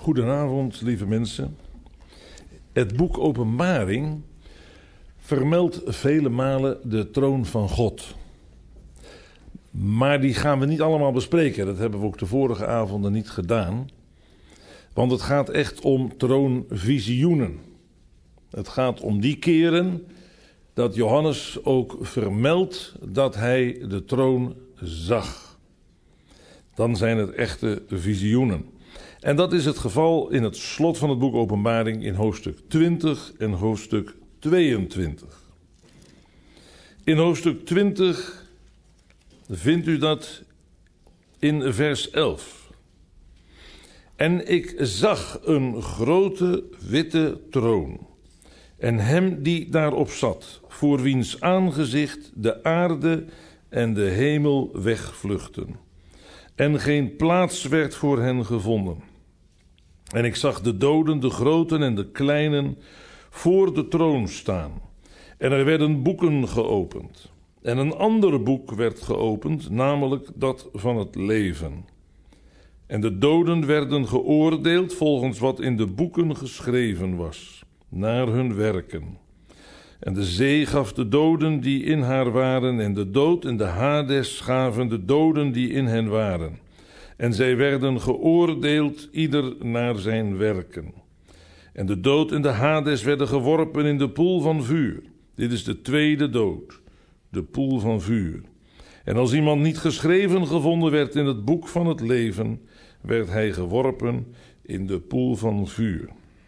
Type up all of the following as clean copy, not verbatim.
Goedenavond, lieve mensen. Het boek Openbaring vermeldt vele malen de troon van God. Maar die gaan we niet allemaal bespreken. Dat hebben we ook de vorige avonden niet gedaan. Want het gaat echt om troonvisioenen. Het gaat om die keren dat Johannes ook vermeldt dat hij de troon zag. Dan zijn het echte visioenen. En dat is het geval in het slot van het boek Openbaring in hoofdstuk 20 en hoofdstuk 22. In hoofdstuk 20 vindt u dat in vers 11. En ik zag een grote witte troon en hem die daarop zat, voor wiens aangezicht de aarde en de hemel wegvluchtten. En geen plaats werd voor hen gevonden. En ik zag de doden, de groten en de kleinen, voor de troon staan. En er werden boeken geopend. En een ander boek werd geopend, namelijk dat van het leven. En de doden werden geoordeeld volgens wat in de boeken geschreven was, naar hun werken. En de zee gaf de doden die in haar waren, en de dood en de Hades gaven de doden die in hen waren. En zij werden geoordeeld, ieder naar zijn werken. En de dood en de Hades werden geworpen in de poel van vuur. Dit is de tweede dood, de poel van vuur. En als iemand niet geschreven gevonden werd in het boek van het leven, werd hij geworpen in de poel van vuur.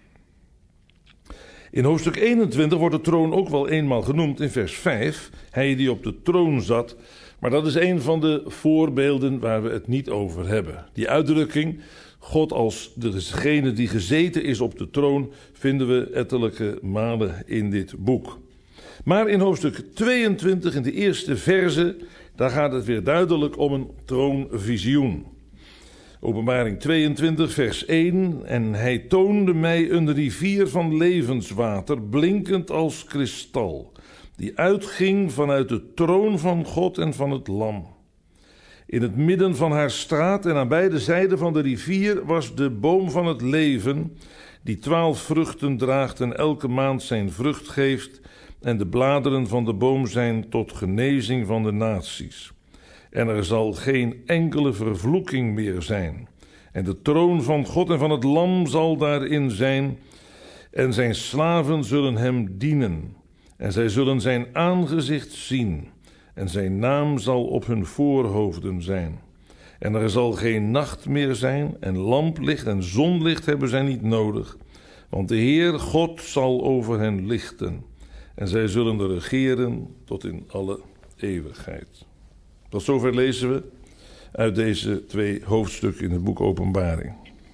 In hoofdstuk 21 wordt de troon ook wel eenmaal genoemd in vers 5. Hij die op de troon zat. Maar dat is een van de voorbeelden waar we het niet over hebben. Die uitdrukking, God als degene die gezeten is op de troon, vinden we ettelijke malen in dit boek. Maar in hoofdstuk 22, in de eerste verse, daar gaat het weer duidelijk om een troonvisioen. Openbaring 22, vers 1. En hij toonde mij een rivier van levenswater, blinkend als kristal, die uitging vanuit de troon van God en van het Lam. In het midden van haar straat en aan beide zijden van de rivier was de boom van het leven, die 12 vruchten draagt en elke maand zijn vrucht geeft, en de bladeren van de boom zijn tot genezing van de naties. En er zal geen enkele vervloeking meer zijn. En de troon van God en van het Lam zal daarin zijn, en zijn slaven zullen hem dienen. En zij zullen zijn aangezicht zien, en zijn naam zal op hun voorhoofden zijn. En er zal geen nacht meer zijn, en lamplicht en zonlicht hebben zij niet nodig, want de Heer God zal over hen lichten. En zij zullen er regeren tot in alle eeuwigheid. Tot zover lezen we uit deze 2 hoofdstukken in het boek Openbaring.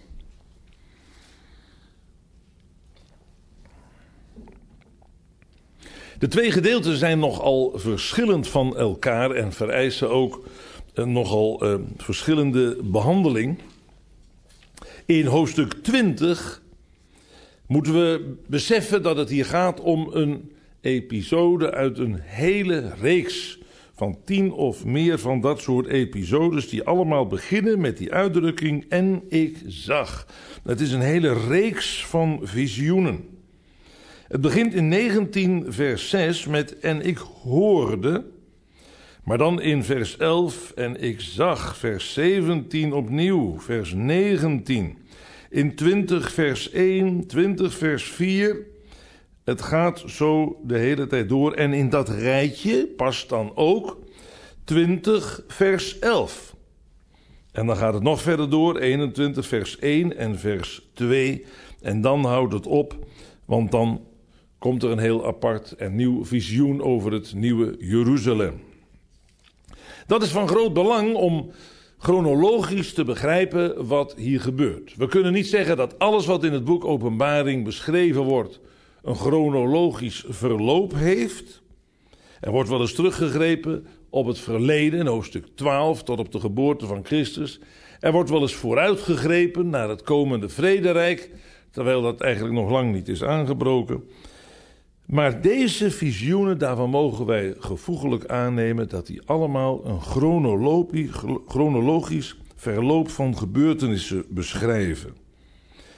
De 2 gedeelten zijn nogal verschillend van elkaar en vereisen ook een nogal verschillende behandeling. In hoofdstuk 20 moeten we beseffen dat het hier gaat om een episode uit een hele reeks van 10 of meer van dat soort episodes die allemaal beginnen met die uitdrukking en ik zag. Het is een hele reeks van visioenen. Het begint in 19 vers 6 met en ik hoorde, maar dan in vers 11 en ik zag, vers 17 opnieuw, vers 19, in 20 vers 1, 20 vers 4... Het gaat zo de hele tijd door. En in dat rijtje past dan ook 20 vers 11. En dan gaat het nog verder door. 21 vers 1 en vers 2. En dan houdt het op. Want dan komt er een heel apart en nieuw visioen over het nieuwe Jeruzalem. Dat is van groot belang om chronologisch te begrijpen wat hier gebeurt. We kunnen niet zeggen dat alles wat in het boek Openbaring beschreven wordt een chronologisch verloop heeft. Er wordt wel eens teruggegrepen op het verleden, in hoofdstuk 12, tot op de geboorte van Christus. Er wordt wel eens vooruitgegrepen naar het komende vrederijk, terwijl dat eigenlijk nog lang niet is aangebroken. Maar deze visioenen, daarvan mogen wij gevoeglijk aannemen dat die allemaal een chronologisch verloop van gebeurtenissen beschrijven.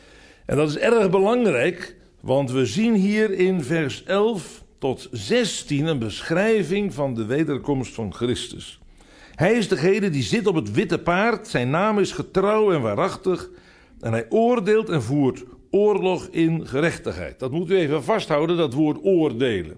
En dat is erg belangrijk, want we zien hier in vers 11 tot 16 een beschrijving van de wederkomst van Christus. Hij is degene die zit op het witte paard, zijn naam is getrouw en waarachtig en hij oordeelt en voert oorlog in gerechtigheid. Dat moet u even vasthouden, dat woord oordelen.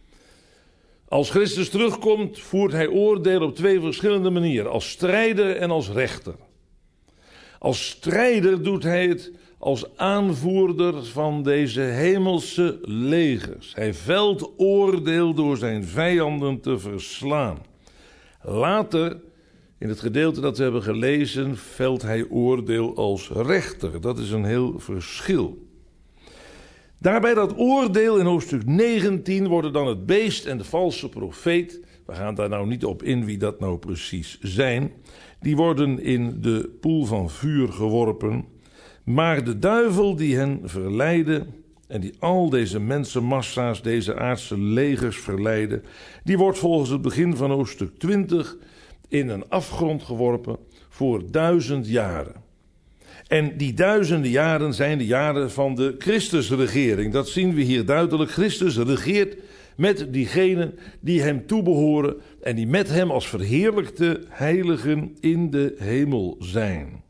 Als Christus terugkomt, voert hij oordeel op 2 verschillende manieren, als strijder en als rechter. Als strijder doet hij het als aanvoerder van deze hemelse legers. Hij velt oordeel door zijn vijanden te verslaan. Later, in het gedeelte dat we hebben gelezen, velt hij oordeel als rechter. Dat is een heel verschil. Daarbij dat oordeel in hoofdstuk 19 worden dan het beest en de valse profeet. We gaan daar nou niet op in wie dat nou precies zijn. Die worden in de poel van vuur geworpen. Maar de duivel die hen verleidde en die al deze mensenmassa's, deze aardse legers verleidde, die wordt volgens het begin van hoofdstuk 20 in een afgrond geworpen voor 1000 jaren. En die duizenden jaren zijn de jaren van de Christusregering. Dat zien we hier duidelijk. Christus regeert met diegenen die hem toebehoren en die met hem als verheerlijkte heiligen in de hemel zijn.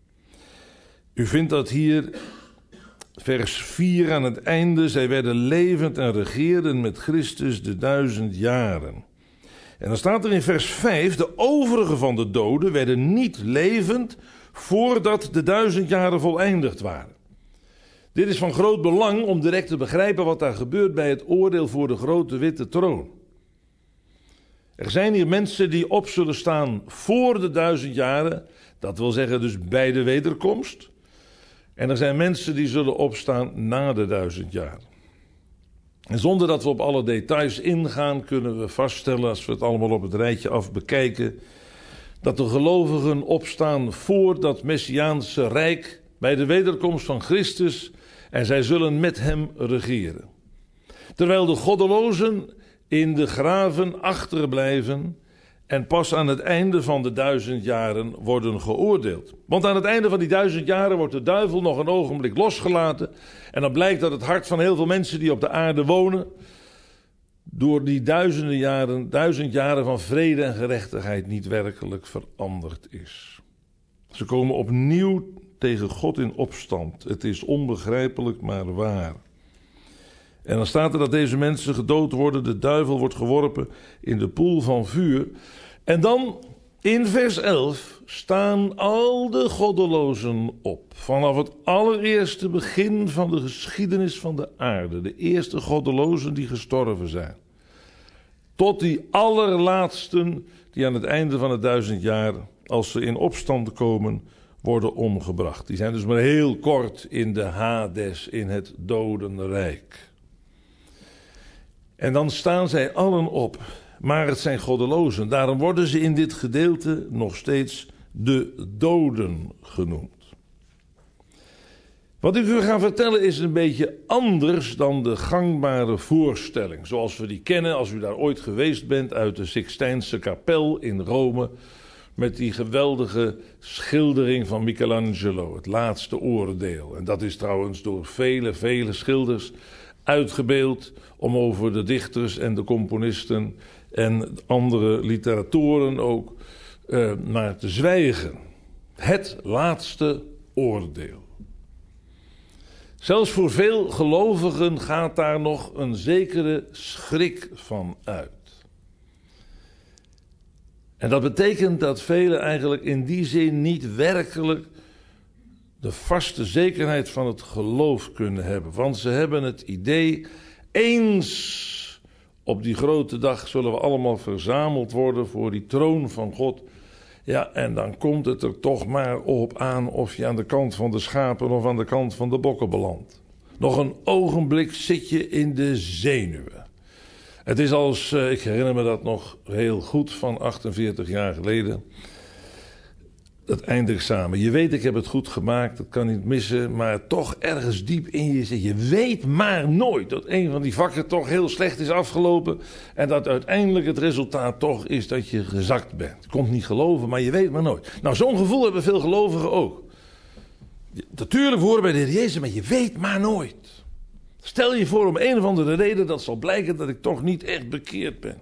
U vindt dat hier vers 4 aan het einde. Zij werden levend en regeerden met Christus de 1000 jaren. En dan staat er in vers 5, de overige van de doden werden niet levend voordat de 1000 jaren voleindigd waren. Dit is van groot belang om direct te begrijpen wat daar gebeurt bij het oordeel voor de grote witte troon. Er zijn hier mensen die op zullen staan voor de 1000 jaren, dat wil zeggen dus bij de wederkomst. En er zijn mensen die zullen opstaan na de 1000 jaar. En zonder dat we op alle details ingaan, kunnen we vaststellen, als we het allemaal op het rijtje af bekijken, dat de gelovigen opstaan voor dat Messiaanse rijk bij de wederkomst van Christus en zij zullen met hem regeren. Terwijl de goddelozen in de graven achterblijven en pas aan het einde van de 1000 jaren worden geoordeeld. Want aan het einde van die 1000 jaren wordt de duivel nog een ogenblik losgelaten. En dan blijkt dat het hart van heel veel mensen die op de aarde wonen door die 1000 jaren van vrede en gerechtigheid niet werkelijk veranderd is. Ze komen opnieuw tegen God in opstand. Het is onbegrijpelijk, maar waar. En dan staat er dat deze mensen gedood worden. De duivel wordt geworpen in de poel van vuur. En dan in vers 11 staan al de goddelozen op. Vanaf het allereerste begin van de geschiedenis van de aarde. De eerste goddelozen die gestorven zijn. Tot die allerlaatsten die aan het einde van het 1000 jaar, als ze in opstand komen, worden omgebracht. Die zijn dus maar heel kort in de Hades, in het dodenrijk. En dan staan zij allen op, maar het zijn goddelozen. Daarom worden ze in dit gedeelte nog steeds de doden genoemd. Wat ik u ga vertellen is een beetje anders dan de gangbare voorstelling. Zoals we die kennen als u daar ooit geweest bent uit de Sixtijnse kapel in Rome. Met die geweldige schildering van Michelangelo, het laatste oordeel. En dat is trouwens door vele schilders uitgebeeld om over de dichters en de componisten en andere literatoren ook maar te zwijgen. Het laatste oordeel. Zelfs voor veel gelovigen gaat daar nog een zekere schrik van uit. En dat betekent dat velen eigenlijk in die zin niet werkelijk de vaste zekerheid van het geloof kunnen hebben. Want ze hebben het idee, eens op die grote dag zullen we allemaal verzameld worden voor die troon van God. Ja, en dan komt het er toch maar op aan of je aan de kant van de schapen of aan de kant van de bokken belandt. Nog een ogenblik zit je in de zenuwen. Het is als, ik herinner me dat nog heel goed van 48 jaar geleden. Het eindexamen. Je weet, ik heb het goed gemaakt, dat kan niet missen. Maar toch ergens diep in je zit. Je weet maar nooit dat een van die vakken toch heel slecht is afgelopen. En dat uiteindelijk het resultaat toch is dat je gezakt bent. Je komt niet geloven, maar je weet maar nooit. Nou, zo'n gevoel hebben veel gelovigen ook. Natuurlijk horen bij de Heer Jezus, maar je weet maar nooit. Stel je voor om een of andere reden dat zal blijken dat ik toch niet echt bekeerd ben.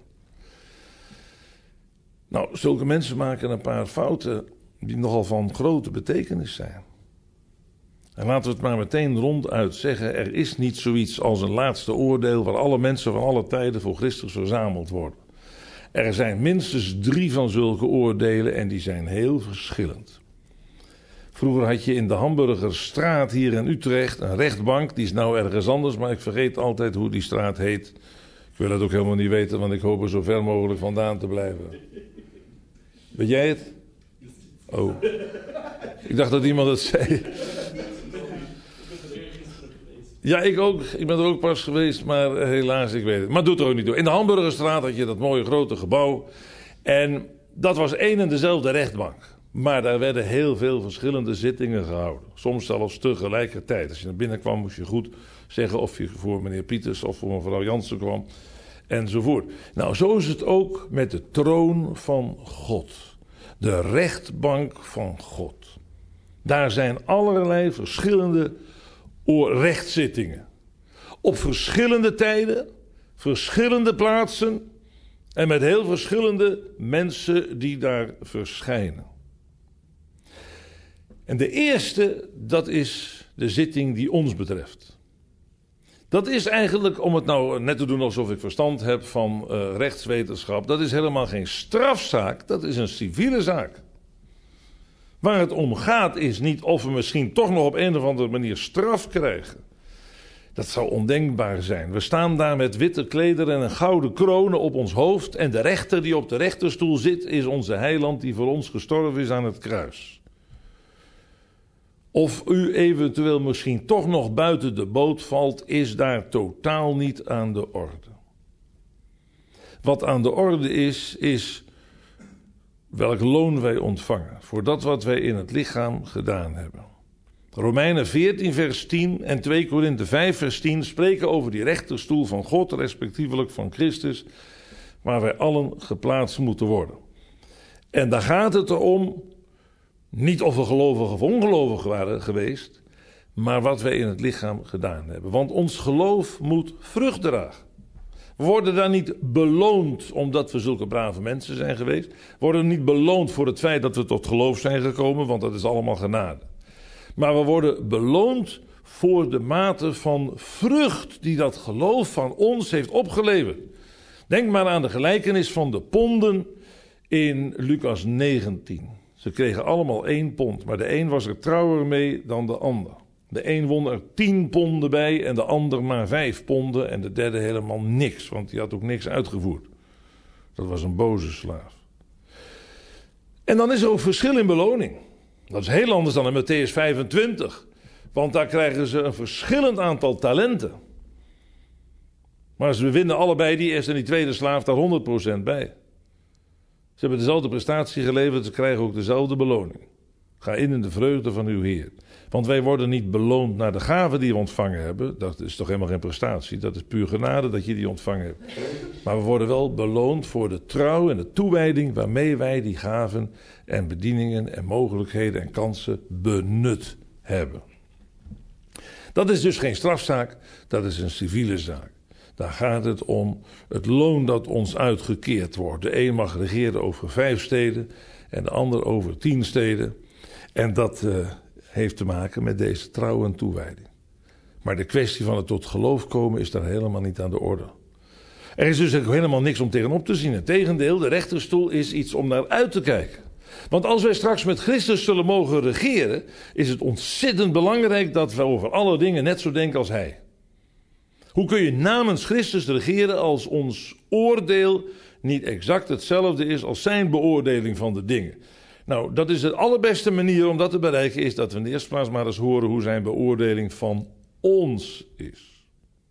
Nou, zulke mensen maken een paar fouten die nogal van grote betekenis zijn. En laten we het maar meteen ronduit zeggen, er is niet zoiets als een laatste oordeel waar alle mensen van alle tijden voor Christus verzameld worden. Er zijn minstens 3 van zulke oordelen en die zijn heel verschillend. Vroeger had je in de Hamburgerstraat hier in Utrecht een rechtbank, die is nou ergens anders, maar ik vergeet altijd hoe die straat heet. Ik wil het ook helemaal niet weten, want ik hoop er zo ver mogelijk vandaan te blijven. Weet jij het? Oh. Ik dacht dat iemand het zei. Ja, ik ook. Ik ben er ook pas geweest, maar helaas, ik weet het. Maar doet er ook niet toe. In de Hamburgerstraat had je dat mooie grote gebouw. En dat was één en dezelfde rechtbank. Maar daar werden heel veel verschillende zittingen gehouden. Soms zelfs tegelijkertijd. Als je naar binnen kwam, moest je goed zeggen of je voor meneer Pieters of voor mevrouw Jansen kwam. Enzovoort. Nou, zo is het ook met de troon van God. De rechtbank van God. Daar zijn allerlei verschillende rechtszittingen. Op verschillende tijden, verschillende plaatsen en met heel verschillende mensen die daar verschijnen. En de eerste, dat is de zitting die ons betreft. Dat is eigenlijk, om het nou net te doen alsof ik verstand heb van rechtswetenschap, dat is helemaal geen strafzaak, dat is een civiele zaak. Waar het om gaat is niet of we misschien toch nog op een of andere manier straf krijgen. Dat zou ondenkbaar zijn. We staan daar met witte klederen en een gouden kroon op ons hoofd. En de rechter die op de rechterstoel zit is onze heiland die voor ons gestorven is aan het kruis. Of u eventueel misschien toch nog buiten de boot valt, is daar totaal niet aan de orde. Wat aan de orde is welk loon wij ontvangen voor dat wat wij in het lichaam gedaan hebben. Romeinen 14 vers 10 en 2 Korinthe 5 vers 10 spreken over die rechterstoel van God, respectievelijk van Christus, waar wij allen geplaatst moeten worden. En daar gaat het erom, niet of we gelovig of ongelovig waren geweest, maar wat wij in het lichaam gedaan hebben. Want ons geloof moet vrucht dragen. We worden daar niet beloond omdat we zulke brave mensen zijn geweest. We worden niet beloond voor het feit dat we tot geloof zijn gekomen, want dat is allemaal genade. Maar we worden beloond voor de mate van vrucht die dat geloof van ons heeft opgeleverd. Denk maar aan de gelijkenis van de ponden in Lucas 19. Ze kregen allemaal 1 pond, maar de een was er trouwer mee dan de ander. De een won er 10 ponden bij en de ander maar 5 ponden en de derde helemaal niks, want die had ook niks uitgevoerd. Dat was een boze slaaf. En dan is er ook verschil in beloning. Dat is heel anders dan in Mattheüs 25, want daar krijgen ze een verschillend aantal talenten. Maar ze winnen allebei die eerste en die tweede slaaf daar 100% bij. Ze hebben dezelfde prestatie geleverd, ze krijgen ook dezelfde beloning. Ga in de vreugde van uw Heer. Want wij worden niet beloond naar de gaven die we ontvangen hebben. Dat is toch helemaal geen prestatie. Dat is puur genade dat je die ontvangen hebt. Maar we worden wel beloond voor de trouw en de toewijding waarmee wij die gaven en bedieningen en mogelijkheden en kansen benut hebben. Dat is dus geen strafzaak, dat is een civiele zaak. Daar gaat het om het loon dat ons uitgekeerd wordt. De een mag regeren over 5 steden en de ander over 10 steden. En dat heeft te maken met deze trouw en toewijding. Maar de kwestie van het tot geloof komen is daar helemaal niet aan de orde. Er is dus ook helemaal niks om tegenop te zien. Integendeel, de rechterstoel is iets om naar uit te kijken. Want als wij straks met Christus zullen mogen regeren, is het ontzettend belangrijk dat we over alle dingen net zo denken als Hij. Hoe kun je namens Christus regeren als ons oordeel niet exact hetzelfde is als zijn beoordeling van de dingen? Nou, dat is de allerbeste manier om dat te bereiken, is dat we in de eerste plaats maar eens horen hoe zijn beoordeling van ons is.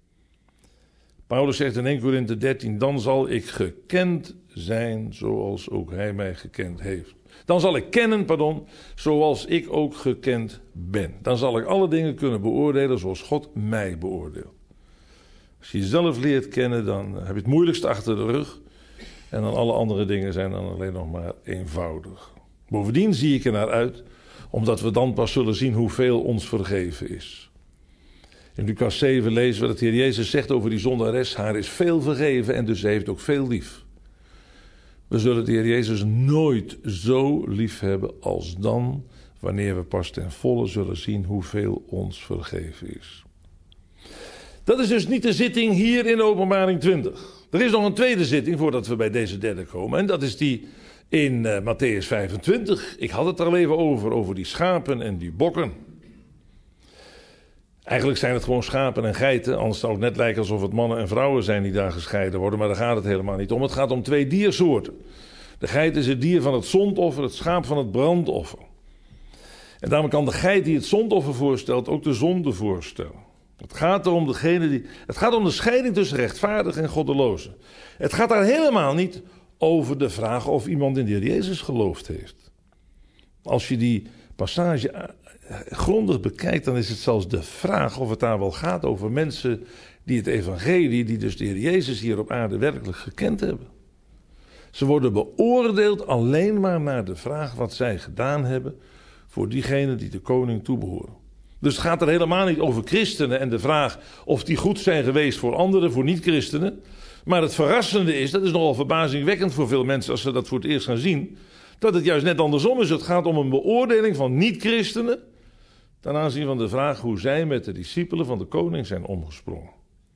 Paulus zegt in 1 Korinthe 13, dan zal ik gekend zijn zoals ook hij mij gekend heeft. Dan zal ik kennen, zoals ik ook gekend ben. Dan zal ik alle dingen kunnen beoordelen zoals God mij beoordeelt. Als je jezelf leert kennen, dan heb je het moeilijkste achter de rug. En dan alle andere dingen zijn dan alleen nog maar eenvoudig. Bovendien zie ik er naar uit Omdat we dan pas zullen zien hoeveel ons vergeven is. In Lucas 7 lezen we dat de Heer Jezus zegt over die zondares: haar is veel vergeven en dus ze heeft ook veel lief. We zullen de Heer Jezus nooit zo lief hebben als dan, wanneer we pas ten volle zullen zien hoeveel ons vergeven is. Dat is dus niet de zitting hier in Openbaring 20. Er is nog een tweede zitting voordat we bij deze derde komen. En dat is die in Mattheüs 25. Ik had het er al even over die schapen en die bokken. Eigenlijk zijn het gewoon schapen en geiten. Anders zou het net lijken alsof het mannen en vrouwen zijn die daar gescheiden worden. Maar daar gaat het helemaal niet om. Het gaat om twee diersoorten. De geit is het dier van het zondoffer, het schaap van het brandoffer. En daarom kan de geit die het zondoffer voorstelt ook de zonde voorstellen. Het gaat om de scheiding tussen rechtvaardig en goddeloze. Het gaat daar helemaal niet over de vraag of iemand in de Heer Jezus geloofd heeft. Als je die passage grondig bekijkt, dan is het zelfs de vraag of het daar wel gaat over mensen die het evangelie, die dus de Heer Jezus hier op aarde werkelijk gekend hebben. Ze worden beoordeeld alleen maar naar de vraag wat zij gedaan hebben voor diegenen die de koning toebehoren. Dus het gaat er helemaal niet over christenen en de vraag of die goed zijn geweest voor anderen, voor niet-christenen. Maar het verrassende is, dat is nogal verbazingwekkend voor veel mensen als ze dat voor het eerst gaan zien, dat het juist net andersom is. Het gaat om een beoordeling van niet-christenen ten aanzien van de vraag hoe zij met de discipelen van de koning zijn omgesprongen.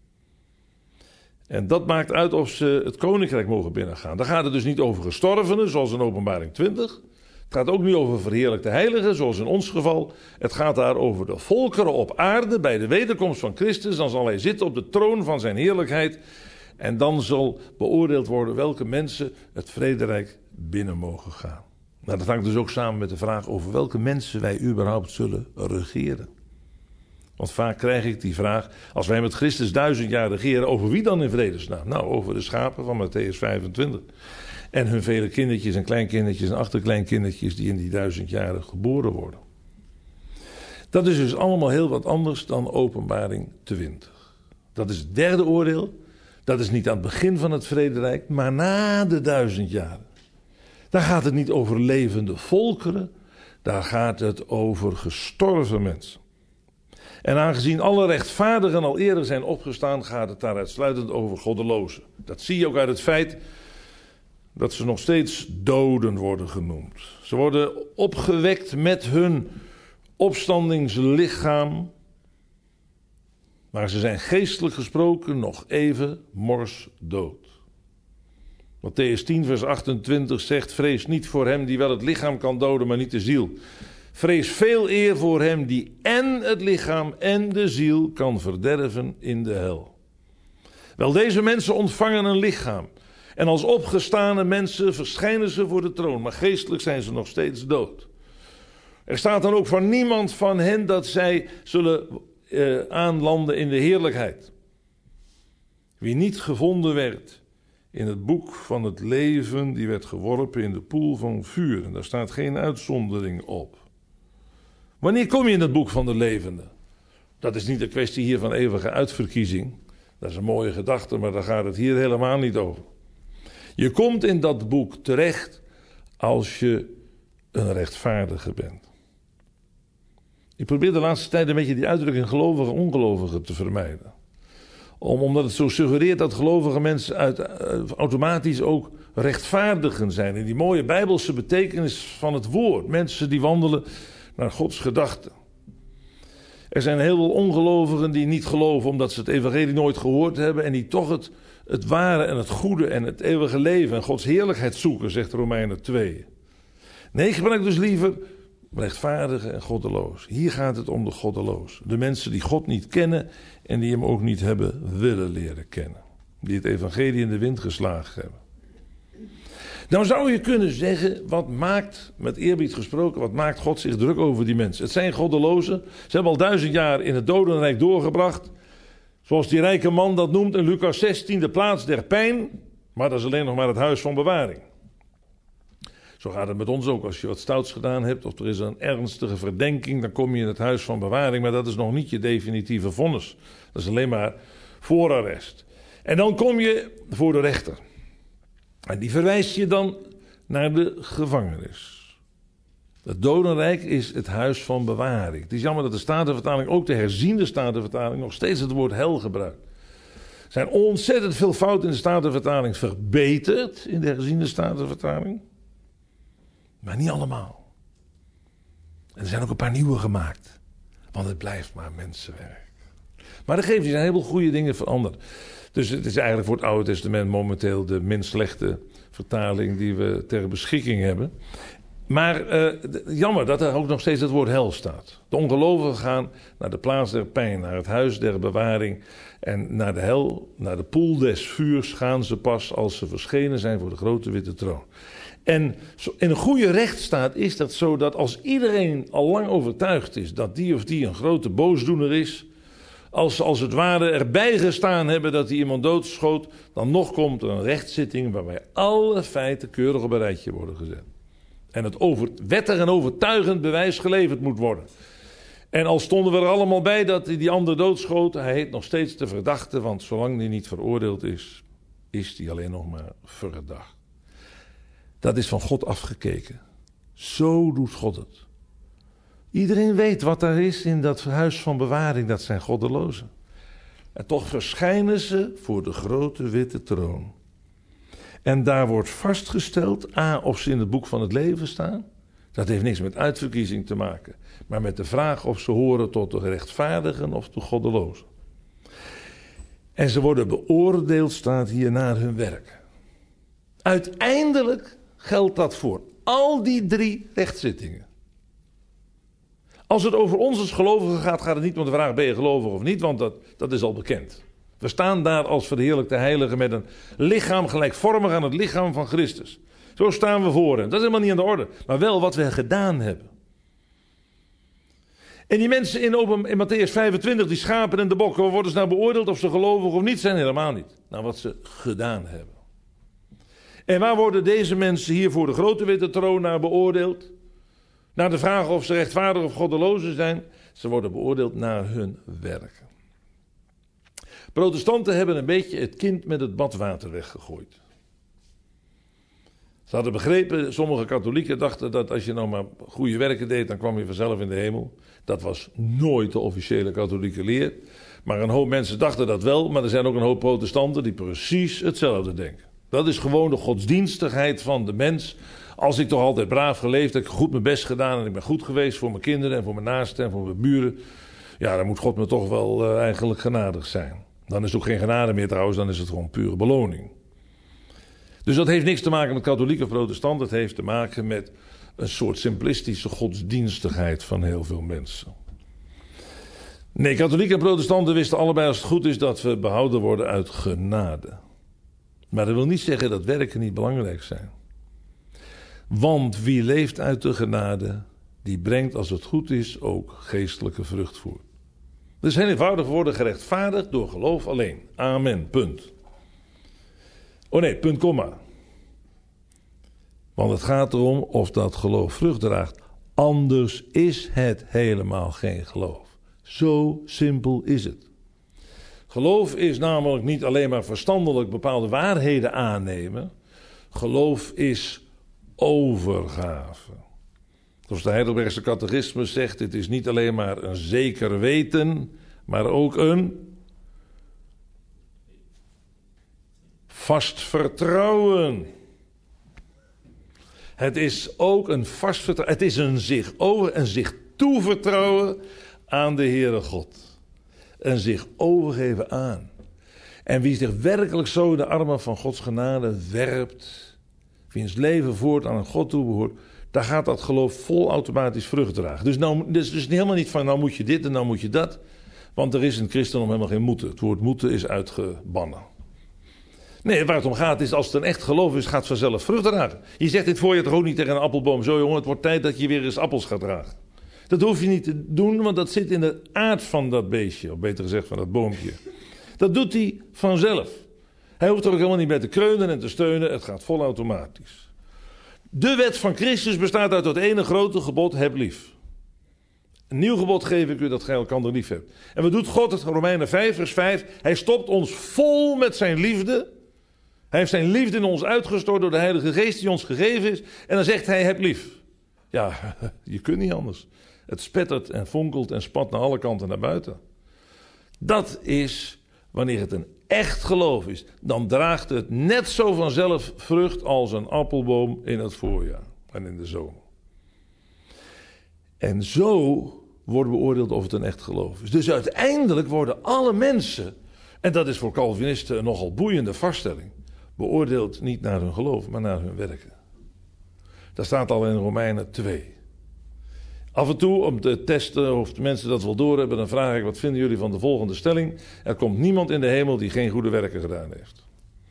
En dat maakt uit of ze het koninkrijk mogen binnengaan. Daar gaat het dus niet over gestorvenen, zoals in Openbaring 20. Het gaat ook niet over verheerlijkte heiligen, zoals in ons geval. Het gaat daar over de volkeren op aarde bij de wederkomst van Christus. Dan zal hij zitten op de troon van zijn heerlijkheid. En dan zal beoordeeld worden welke mensen het vrederijk binnen mogen gaan. Nou, dat hangt dus ook samen met de vraag over welke mensen wij überhaupt zullen regeren. Want vaak krijg ik die vraag, als wij met Christus 1000 jaar regeren, over wie dan in vredesnaam? Nou, over de schapen van Mattheüs 25. En hun vele kindertjes en kleinkindertjes en achterkleinkindertjes die in die 1000 jaren geboren worden. Dat is dus allemaal heel wat anders dan Openbaring 20. Dat is het derde oordeel. Dat is niet aan het begin van het vrederijk, maar na de 1000 jaren. Daar gaat het niet over levende volkeren, daar gaat het over gestorven mensen. En aangezien alle rechtvaardigen al eerder zijn opgestaan, gaat het daar uitsluitend over goddelozen. Dat zie je ook uit het feit dat ze nog steeds doden worden genoemd. Ze worden opgewekt met hun opstandingslichaam, maar ze zijn geestelijk gesproken nog even morsdood. Mattheüs 10 vers 28 zegt: vrees niet voor hem die wel het lichaam kan doden, maar niet de ziel. Vrees veel eer voor hem die en het lichaam en de ziel kan verderven in de hel. Wel, deze mensen ontvangen een lichaam. En als opgestane mensen verschijnen ze voor de troon, maar geestelijk zijn ze nog steeds dood. Er staat dan ook van niemand van hen dat zij zullen aanlanden in de heerlijkheid. Wie niet gevonden werd in het boek van het leven, die werd geworpen in de poel van vuur. En daar staat geen uitzondering op. Wanneer kom je in het boek van de levenden? Dat is niet een kwestie hier van eeuwige uitverkiezing. Dat is een mooie gedachte, maar daar gaat het hier helemaal niet over. Je komt in dat boek terecht als je een rechtvaardige bent. Ik probeer de laatste tijd een beetje die uitdrukking gelovige ongelovige te vermijden. Omdat het zo suggereert dat gelovige mensen automatisch ook rechtvaardigen zijn. En die mooie bijbelse betekenis van het woord. Mensen die wandelen naar Gods gedachten. Er zijn heel veel ongelovigen die niet geloven omdat ze het evangelie nooit gehoord hebben. En die toch het ware en het goede en het eeuwige leven en Gods heerlijkheid zoeken, zegt Romeinen 2. Nee, ik gebruik dus liever rechtvaardige en goddeloos. Hier gaat het om de goddeloos. De mensen die God niet kennen en die hem ook niet hebben willen leren kennen. Die het evangelie in de wind geslagen hebben. Nou zou je kunnen zeggen, wat maakt, met eerbied gesproken, wat maakt God zich druk over die mensen? Het zijn goddelozen. Ze hebben al 1000 jaar in het dodenrijk doorgebracht. Zoals die rijke man dat noemt in Lucas 16, de plaats der pijn. Maar dat is alleen nog maar het huis van bewaring. Zo gaat het met ons ook. Als je wat stouts gedaan hebt of er is een ernstige verdenking, dan kom je in het huis van bewaring. Maar dat is nog niet je definitieve vonnis. Dat is alleen maar voorarrest. En dan kom je voor de rechter. En die verwijst je dan naar de gevangenis. Het dodenrijk is het huis van bewaring. Het is jammer dat de Statenvertaling, ook de herziende Statenvertaling, nog steeds het woord hel gebruikt. Er zijn ontzettend veel fouten in de Statenvertaling verbeterd, in de herziende Statenvertaling. Maar niet allemaal. En er zijn ook een paar nieuwe gemaakt. Want het blijft maar mensenwerk. Maar dat geeft niet, er zijn heel veel goede dingen veranderd. Dus het is eigenlijk voor het Oude Testament momenteel de minst slechte vertaling die we ter beschikking hebben. Maar jammer dat er ook nog steeds het woord hel staat. De ongelovigen gaan naar de plaats der pijn, naar het huis der bewaring. En naar de hel, naar de poel des vuurs gaan ze pas als ze verschenen zijn voor de grote witte troon. En in een goede rechtsstaat is dat zo dat als iedereen al lang overtuigd is dat die of die een grote boosdoener is, als het ware erbij gestaan hebben dat hij iemand doodschoot, dan nog komt er een rechtszitting waarbij alle feiten keurig op een rijtje worden gezet. En het wettig en overtuigend bewijs geleverd moet worden. En al stonden we er allemaal bij dat hij die ander doodschoot, hij heet nog steeds de verdachte, want zolang hij niet veroordeeld is, is hij alleen nog maar verdacht. Dat is van God afgekeken. Zo doet God het. Iedereen weet wat daar is in dat huis van bewaring, dat zijn goddelozen. En toch verschijnen ze voor de grote witte troon. En daar wordt vastgesteld, of ze in het boek van het leven staan. Dat heeft niks met uitverkiezing te maken. Maar met de vraag of ze horen tot de rechtvaardigen of de goddelozen. En ze worden beoordeeld, staat hier, naar hun werk. Uiteindelijk geldt dat voor al die 3 rechtszittingen. Als het over ons als gelovigen gaat, gaat het niet om de vraag: ben je gelovig of niet? Want dat is al bekend. We staan daar als verheerlijkte heiligen met een lichaam gelijkvormig aan het lichaam van Christus. Zo staan we voor hem. Dat is helemaal niet aan de orde. Maar wel wat we gedaan hebben. En die mensen in Mattheüs 25, die schapen en de bokken, worden ze nou beoordeeld of ze gelovig of niet zijn? Helemaal niet. Nou, wat ze gedaan hebben. En waar worden deze mensen hier voor de grote witte troon naar beoordeeld? Naar de vraag of ze rechtvaardig of goddelozen zijn. Ze worden beoordeeld naar hun werken. Protestanten hebben een beetje het kind met het badwater weggegooid. Ze hadden begrepen, sommige katholieken dachten dat als je nou maar goede werken deed, dan kwam je vanzelf in de hemel. Dat was nooit de officiële katholieke leer. Maar een hoop mensen dachten dat wel, maar er zijn ook een hoop protestanten die precies hetzelfde denken. Dat is gewoon de godsdienstigheid van de mens. Als ik toch altijd braaf geleefd, heb ik goed mijn best gedaan en ik ben goed geweest voor mijn kinderen en voor mijn naasten en voor mijn buren. Ja, dan moet God me toch wel eigenlijk genadig zijn. Dan is het ook geen genade meer trouwens, dan is het gewoon pure beloning. Dus dat heeft niks te maken met katholiek of protestant. Het heeft te maken met een soort simplistische godsdienstigheid van heel veel mensen. Nee, katholieken en protestanten wisten allebei als het goed is dat we behouden worden uit genade. Maar dat wil niet zeggen dat werken niet belangrijk zijn. Want wie leeft uit de genade, die brengt als het goed is ook geestelijke vrucht voort. Dus heel eenvoudig worden gerechtvaardigd door geloof alleen. Amen, punt. Oh nee, punt, komma. Want het gaat erom of dat geloof vrucht draagt. Anders is het helemaal geen geloof. Zo simpel is het. Geloof is namelijk niet alleen maar verstandelijk bepaalde waarheden aannemen. Geloof is overgave. Zoals de Heidelbergse catechismus zegt, het is niet alleen maar een zeker weten, maar ook een vast vertrouwen. Het is ook een vast vertrouwen. Het is een zich toevertrouwen aan de Heere God. En zich overgeven aan. En wie zich werkelijk zo in de armen van Gods genade werpt, wiens leven voort aan een God toebehoort, daar gaat dat geloof vol automatisch vrucht dragen. Dus helemaal niet van nou moet je dit en nou moet je dat. Want er is in het christendom helemaal geen moeten. Het woord moeten is uitgebannen. Nee, waar het om gaat is als het een echt geloof is, gaat het vanzelf vrucht dragen. Je zegt dit voorjaar toch ook niet tegen een appelboom. Zo jongen, het wordt tijd dat je weer eens appels gaat dragen. Dat hoef je niet te doen, want dat zit in de aard van dat beestje. Of beter gezegd van dat boompje. Dat doet hij vanzelf. Hij hoeft er ook helemaal niet bij te kreunen en te steunen. Het gaat vol automatisch. De wet van Christus bestaat uit dat ene grote gebod, heb lief. Een nieuw gebod geef ik u dat gij elkander lief hebt. En wat doet God? Het Romeinen 5 vers 5. Hij stopt ons vol met zijn liefde. Hij heeft zijn liefde in ons uitgestort door de Heilige Geest die ons gegeven is. En dan zegt hij, heb lief. Ja, je kunt niet anders. Het spettert en fonkelt en spat naar alle kanten naar buiten. Dat is wanneer het een echt geloof is. Dan draagt het net zo vanzelf vrucht als een appelboom in het voorjaar en in de zomer. En zo worden we beoordeeld of het een echt geloof is. Dus uiteindelijk worden alle mensen, en dat is voor Calvinisten een nogal boeiende vaststelling, beoordeeld niet naar hun geloof, maar naar hun werken. Dat staat al in Romeinen 2. Af en toe, om te testen of de mensen dat wel doorhebben, dan vraag ik, wat vinden jullie van de volgende stelling? Er komt niemand in de hemel die geen goede werken gedaan heeft.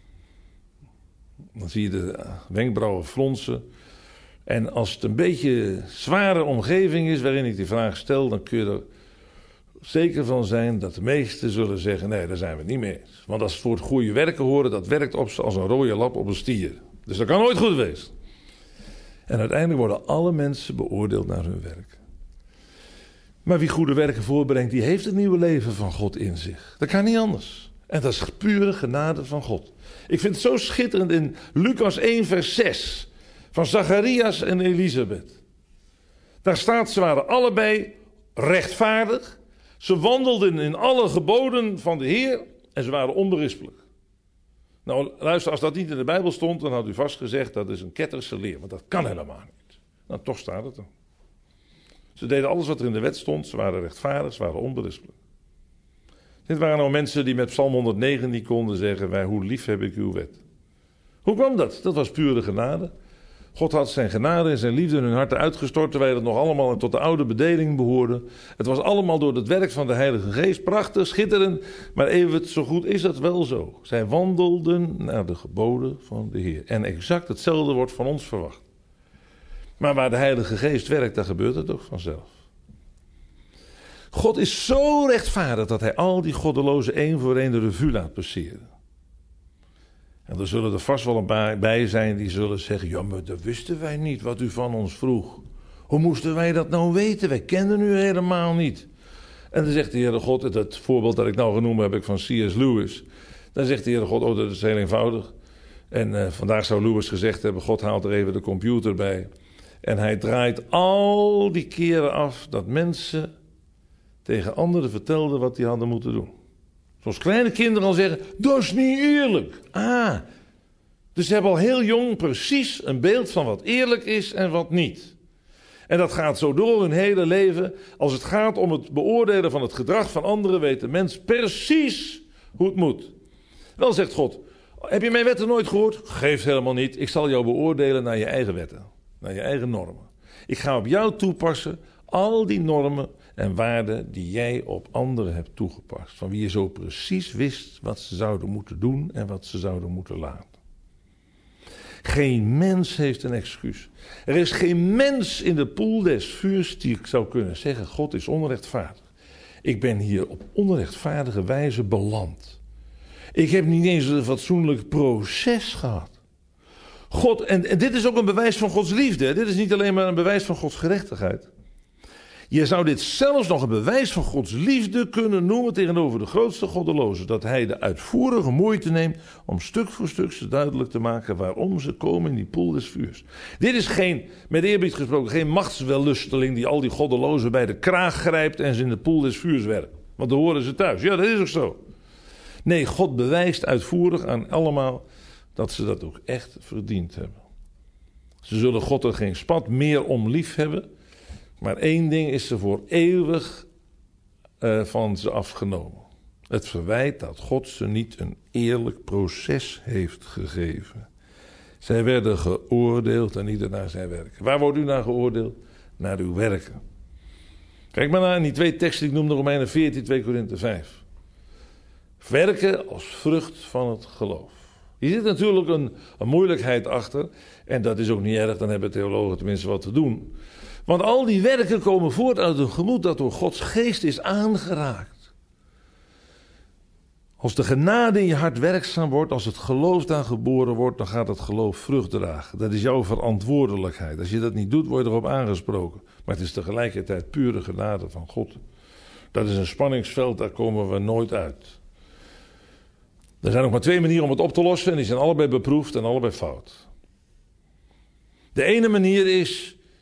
Dan zie je de wenkbrauwen fronsen. En als het een beetje zware omgeving is waarin ik die vraag stel, dan kun je er zeker van zijn dat de meesten zullen zeggen, nee, daar zijn we het niet mee eens. Want als ze voor het goede werken horen, dat werkt op als een rode lap op een stier. Dus dat kan nooit goed wezen. En uiteindelijk worden alle mensen beoordeeld naar hun werk. Maar wie goede werken voorbrengt, die heeft het nieuwe leven van God in zich. Dat kan niet anders. En dat is pure genade van God. Ik vind het zo schitterend in Lucas 1 vers 6 van Zacharias en Elisabeth. Daar staat, ze waren allebei rechtvaardig. Ze wandelden in alle geboden van de Heer en ze waren onberispelijk. Nou, luister, als dat niet in de Bijbel stond, dan had u vast gezegd dat is een ketterse leer. Want dat kan helemaal niet. Nou, toch staat het er. Ze deden alles wat er in de wet stond. Ze waren rechtvaardig, ze waren onberispelijk. Dit waren nou mensen die met Psalm 109 niet konden zeggen, hoe lief heb ik uw wet. Hoe kwam dat? Dat was pure genade. God had zijn genade en zijn liefde in hun harten uitgestort, terwijl het nog allemaal tot de oude bedeling behoorde. Het was allemaal door het werk van de Heilige Geest. Prachtig, schitterend, maar even zo goed is dat wel zo. Zij wandelden naar de geboden van de Heer. En exact hetzelfde wordt van ons verwacht. Maar waar de Heilige Geest werkt, daar gebeurt het ook vanzelf. God is zo rechtvaardig dat hij al die goddelozen één voor één de revue laat passeren. En er zullen er vast wel een paar bij zijn die zullen zeggen, ja, maar dat wisten wij niet wat u van ons vroeg. Hoe moesten wij dat nou weten? Wij kenden u helemaal niet. En dan zegt de Heere God, dat voorbeeld dat ik nou genoemd heb ik van C.S. Lewis. Dan zegt de Heere God, dat is heel eenvoudig. En vandaag zou Lewis gezegd hebben, God haalt er even de computer bij. En hij draait al die keren af dat mensen tegen anderen vertelden wat die hadden moeten doen. Zoals kleine kinderen al zeggen, dat is niet eerlijk. Dus ze hebben al heel jong precies een beeld van wat eerlijk is en wat niet. En dat gaat zo door hun hele leven. Als het gaat om het beoordelen van het gedrag van anderen, weet de mens precies hoe het moet. Wel zegt God, heb je mijn wetten nooit gehoord? Geeft helemaal niet. Ik zal jou beoordelen naar je eigen wetten. Naar je eigen normen. Ik ga op jou toepassen al die normen en waarden die jij op anderen hebt toegepast. Van wie je zo precies wist wat ze zouden moeten doen en wat ze zouden moeten laten. Geen mens heeft een excuus. Er is geen mens in de poel des vuurs die ik zou kunnen zeggen, God is onrechtvaardig. Ik ben hier op onrechtvaardige wijze beland. Ik heb niet eens een fatsoenlijk proces gehad. God, en dit is ook een bewijs van Gods liefde. Dit is niet alleen maar een bewijs van Gods gerechtigheid. Je zou dit zelfs nog een bewijs van Gods liefde kunnen noemen tegenover de grootste goddelozen. Dat hij de uitvoerige moeite neemt om stuk voor stuk ze duidelijk te maken waarom ze komen in die poel des vuurs. Dit is geen, met eerbied gesproken, geen machtswellusteling die al die goddelozen bij de kraag grijpt en ze in de poel des vuurs werpt. Want dan horen ze thuis. Ja, dat is ook zo. Nee, God bewijst uitvoerig aan allemaal dat ze dat ook echt verdiend hebben. Ze zullen God er geen spat meer om lief hebben. Maar één ding is ze voor eeuwig van ze afgenomen. Het verwijt dat God ze niet een eerlijk proces heeft gegeven. Zij werden geoordeeld en niet naar zijn werken. Waar wordt u naar geoordeeld? Naar uw werken. Kijk maar naar die twee teksten die ik noemde, Romeinen 14, 2 Korinthe 5. Werken als vrucht van het geloof. Hier zit natuurlijk een moeilijkheid achter. En dat is ook niet erg, dan hebben theologen tenminste wat te doen. Want al die werken komen voort uit een gemoed dat door Gods geest is aangeraakt. Als de genade in je hart werkzaam wordt, als het geloof daar geboren wordt, dan gaat het geloof vrucht dragen. Dat is jouw verantwoordelijkheid. Als je dat niet doet, word je erop aangesproken. Maar het is tegelijkertijd pure genade van God. Dat is een spanningsveld, daar komen we nooit uit. Er zijn nog maar twee manieren om het op te lossen en die zijn allebei beproefd en allebei fout. De ene manier is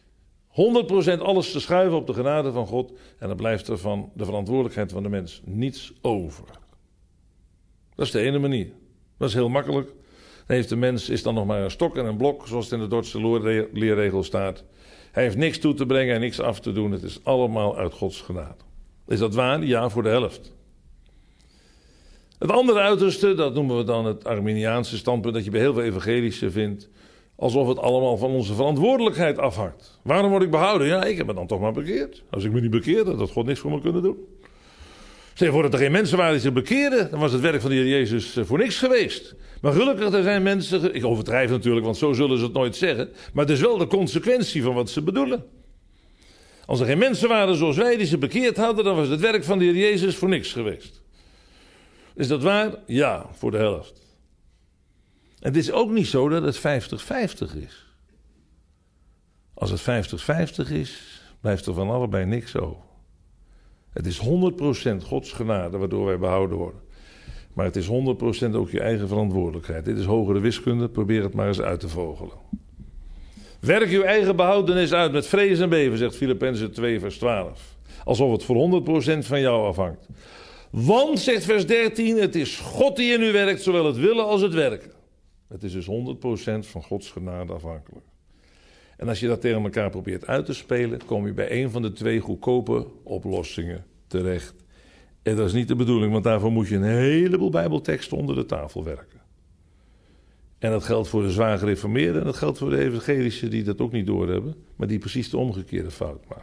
100% alles te schuiven op de genade van God. En dan blijft er van de verantwoordelijkheid van de mens niets over. Dat is de ene manier. Dat is heel makkelijk. Dan heeft de mens is dan nog maar een stok en een blok, zoals het in de Dordtse leerregel staat. Hij heeft niks toe te brengen en niks af te doen. Het is allemaal uit Gods genade. Is dat waar? Ja, voor de helft. Het andere uiterste, dat noemen we dan het Arminiaanse standpunt, dat je bij heel veel evangelische vindt, alsof het allemaal van onze verantwoordelijkheid afhangt. Waarom word ik behouden? Ja, ik heb me dan toch maar bekeerd. Als ik me niet bekeerde, had God niks voor me kunnen doen. Stel je voor dat er geen mensen waren die zich bekeerden, dan was het werk van de Heer Jezus voor niks geweest. Maar gelukkig, er zijn mensen, ik overdrijf natuurlijk, want zo zullen ze het nooit zeggen, maar het is wel de consequentie van wat ze bedoelen. Als er geen mensen waren zoals wij die zich bekeerd hadden, dan was het werk van de Heer Jezus voor niks geweest. Is dat waar? Ja, voor de helft. En het is ook niet zo dat het 50-50 is. Als het 50-50 is, blijft er van allebei niks over. Het is 100% Gods genade waardoor wij behouden worden. Maar het is 100% ook je eigen verantwoordelijkheid. Dit is hogere wiskunde, probeer het maar eens uit te vogelen. Werk uw eigen behoudenis uit met vrees en beven, zegt Filippenzen 2 vers 12. Alsof het voor 100% van jou afhangt. Want, zegt vers 13, het is God die in u werkt, zowel het willen als het werken. Het is dus 100% van Gods genade afhankelijk. En als je dat tegen elkaar probeert uit te spelen, kom je bij een van de 2 goedkope oplossingen terecht. En dat is niet de bedoeling, want daarvoor moet je een heleboel bijbelteksten onder de tafel werken. En dat geldt voor de zwaar gereformeerden en dat geldt voor de evangelischen die dat ook niet doorhebben, maar die precies de omgekeerde fout maken.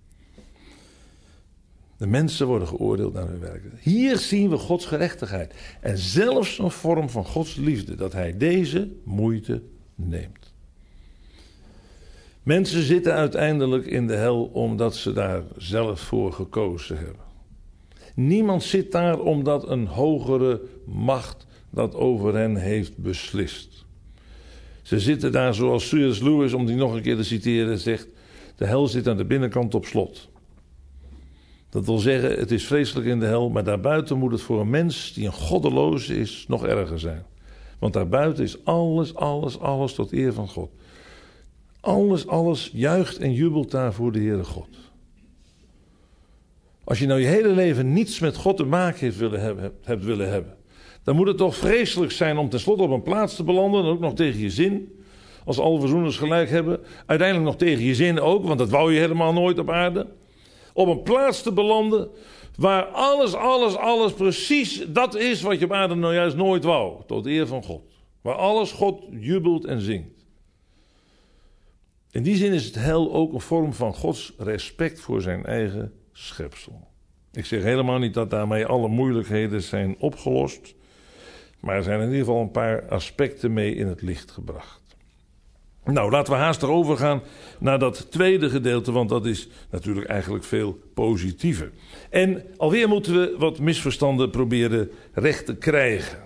De mensen worden geoordeeld naar hun werk. Hier zien we Gods gerechtigheid. En zelfs een vorm van Gods liefde, dat hij deze moeite neemt. Mensen zitten uiteindelijk in de hel omdat ze daar zelf voor gekozen hebben. Niemand zit daar omdat een hogere macht dat over hen heeft beslist. Ze zitten daar zoals C.S. Lewis, om die nog een keer te citeren, zegt: de hel zit aan de binnenkant op slot. Dat wil zeggen, het is vreselijk in de hel, maar daarbuiten moet het voor een mens die een goddeloze is nog erger zijn. Want daarbuiten is alles tot eer van God. Alles juicht en jubelt daar voor de Heere God. Als je nou je hele leven niets met God te maken hebt willen hebben, dan moet het toch vreselijk zijn om tenslotte op een plaats te belanden, en ook nog tegen je zin. Als alle verzoeners gelijk hebben, uiteindelijk nog tegen je zin ook, want dat wou je helemaal nooit op aarde. Op een plaats te belanden waar alles precies dat is wat je op aarde nou juist nooit wou, tot eer van God. Waar alles God jubelt en zingt. In die zin is het hel ook een vorm van Gods respect voor zijn eigen schepsel. Ik zeg helemaal niet dat daarmee alle moeilijkheden zijn opgelost, maar er zijn in ieder geval een paar aspecten mee in het licht gebracht. Nou, laten we haastig overgaan naar dat tweede gedeelte, want dat is natuurlijk eigenlijk veel positiever. En alweer moeten we wat misverstanden proberen recht te krijgen.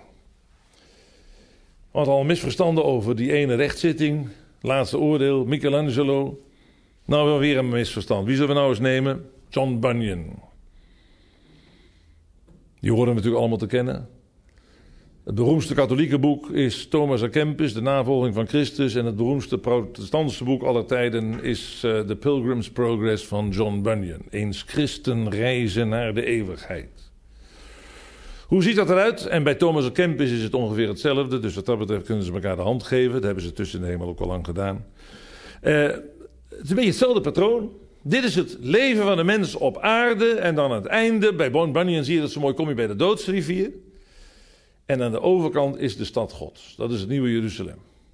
We hadden al misverstanden over die ene rechtszitting, laatste oordeel, Michelangelo. Nou, weer een misverstand. Wie zullen we nou eens nemen? John Bunyan. Die horen we natuurlijk allemaal te kennen. Het beroemdste katholieke boek is Thomas à Kempis, de navolging van Christus. En het beroemdste protestantse boek aller tijden is The Pilgrim's Progress van John Bunyan. Eens christen reizen naar de eeuwigheid. Hoe ziet dat eruit? En bij Thomas à Kempis is het ongeveer hetzelfde. Dus wat dat betreft kunnen ze elkaar de hand geven. Dat hebben ze tussen de hemel ook al lang gedaan. Het is een beetje hetzelfde patroon. Dit is het leven van de mens op aarde. En dan aan het einde, bij Bunyan zie je dat zo mooi, kom je bij de doodsrivier. En aan de overkant is de stad Gods. Dat is het nieuwe Jeruzalem.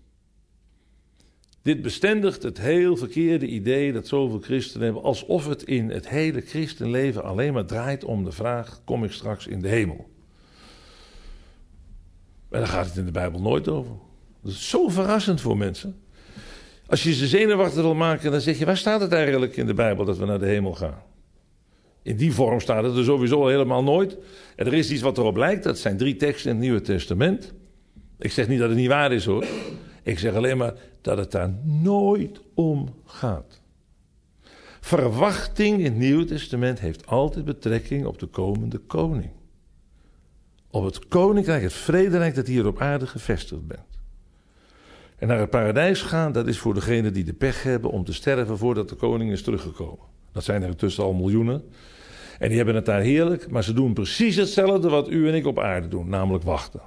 Dit bestendigt het heel verkeerde idee dat zoveel christenen hebben, alsof het in het hele christenleven alleen maar draait om de vraag: kom ik straks in de hemel? En daar gaat het in de Bijbel nooit over. Dat is zo verrassend voor mensen. Als je ze zenuwachtig wil maken, dan zeg je: waar staat het eigenlijk in de Bijbel dat we naar de hemel gaan? In die vorm staat het er sowieso helemaal nooit. En er is iets wat erop lijkt. Dat zijn 3 teksten in het Nieuwe Testament. Ik zeg niet dat het niet waar is hoor. Ik zeg alleen maar dat het daar nooit om gaat. Verwachting in het Nieuwe Testament heeft altijd betrekking op de komende koning. Op het koninkrijk, het vrederijk dat hier op aarde gevestigd bent. En naar het paradijs gaan, dat is voor degenen die de pech hebben om te sterven voordat de koning is teruggekomen. Dat zijn er intussen al miljoenen. En die hebben het daar heerlijk, maar ze doen precies hetzelfde wat u en ik op aarde doen, namelijk wachten.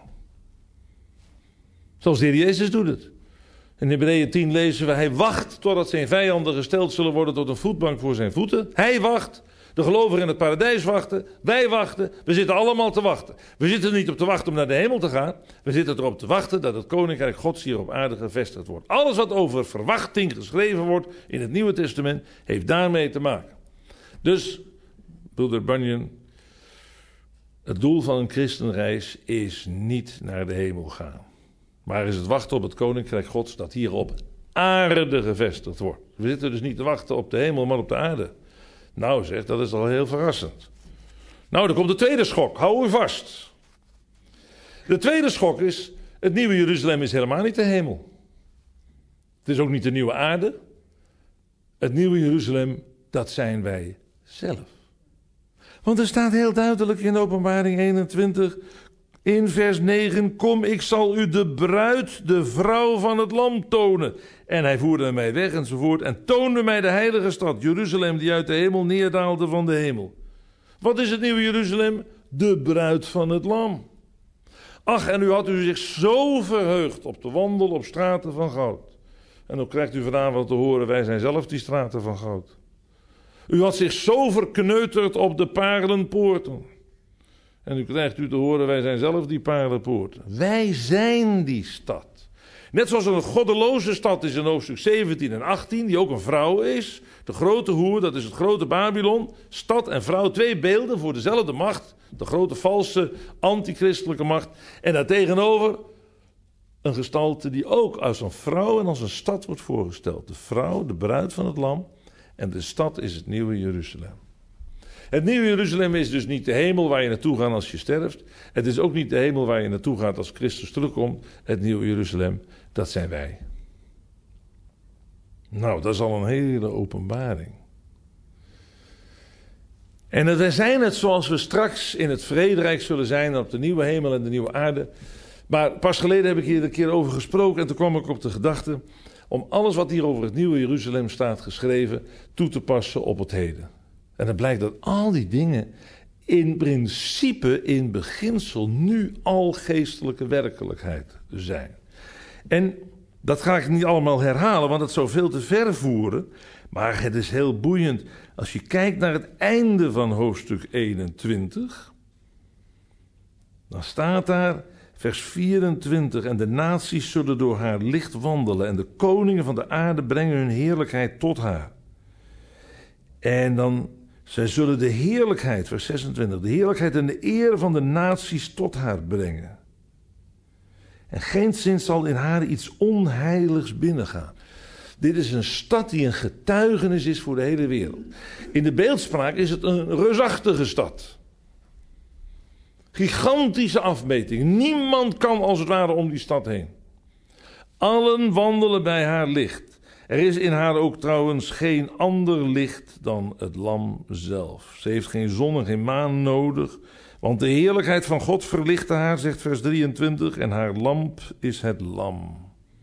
Zoals de Heer Jezus doet het. In Hebreeën 10 lezen we, hij wacht totdat zijn vijanden gesteld zullen worden tot een voetbank voor zijn voeten. Hij wacht. De gelovigen in het paradijs wachten. Wij wachten. We zitten allemaal te wachten. We zitten niet op te wachten om naar de hemel te gaan. We zitten erop te wachten dat het koninkrijk Gods hier op aarde gevestigd wordt. Alles wat over verwachting geschreven wordt in het Nieuwe Testament heeft daarmee te maken. Dus, broeder Bunyan, het doel van een christenreis is niet naar de hemel gaan. Maar is het wachten op het koninkrijk Gods dat hier op aarde gevestigd wordt. We zitten dus niet te wachten op de hemel, maar op de aarde. Nou zeg, dat is al heel verrassend. Nou, dan komt de tweede schok. Hou u vast. De tweede schok is, het nieuwe Jeruzalem is helemaal niet de hemel. Het is ook niet de nieuwe aarde. Het nieuwe Jeruzalem, dat zijn wij zelf. Want er staat heel duidelijk in Openbaring 21, in vers 9, kom, ik zal u de bruid, de vrouw van het lam tonen. En hij voerde mij weg enzovoort en toonde mij de heilige stad, Jeruzalem, die uit de hemel neerdaalde van de hemel. Wat is het nieuwe Jeruzalem? De bruid van het lam. Ach, en u had u zich zo verheugd op de wandel op straten van goud. En dan krijgt u vanavond te horen, wij zijn zelf die straten van goud. U had zich zo verkneuterd op de paarlenpoorten. En nu krijgt u te horen, wij zijn zelf die paarlenpoorten. Wij zijn die stad. Net zoals er een goddeloze stad is in hoofdstuk 17 en 18, die ook een vrouw is. De grote hoer, dat is het grote Babylon. Stad en vrouw, twee beelden voor dezelfde macht. De grote valse antichristelijke macht. En daartegenover een gestalte die ook als een vrouw en als een stad wordt voorgesteld. De vrouw, de bruid van het lam. En de stad is het nieuwe Jeruzalem. Het nieuwe Jeruzalem is dus niet de hemel waar je naartoe gaat als je sterft. Het is ook niet de hemel waar je naartoe gaat als Christus terugkomt. Het nieuwe Jeruzalem, dat zijn wij. Nou, dat is al een hele openbaring. En wij zijn het zoals we straks in het vrederijk zullen zijn op de nieuwe hemel en de nieuwe aarde. Maar pas geleden heb ik hier een keer over gesproken en toen kwam ik op de gedachte om alles wat hier over het nieuwe Jeruzalem staat geschreven toe te passen op het heden. En dan blijkt dat al die dingen in principe, in beginsel, nu al geestelijke werkelijkheid zijn. En dat ga ik niet allemaal herhalen, want het zou veel te ver voeren. Maar het is heel boeiend. Als je kijkt naar het einde van hoofdstuk 21, dan staat daar vers 24. En de naties zullen door haar licht wandelen en de koningen van de aarde brengen hun heerlijkheid tot haar. En dan, zij zullen de heerlijkheid, vers 26, de heerlijkheid en de eer van de naties tot haar brengen. En geenszins zal in haar iets onheiligs binnengaan. Dit is een stad die een getuigenis is voor de hele wereld. In de beeldspraak is het een reusachtige stad. Gigantische afmeting. Niemand kan als het ware om die stad heen. Allen wandelen bij haar licht. Er is in haar ook trouwens geen ander licht dan het lam zelf. Ze heeft geen zon en geen maan nodig. Want de heerlijkheid van God verlichtte haar, zegt vers 23. En haar lamp is het lam.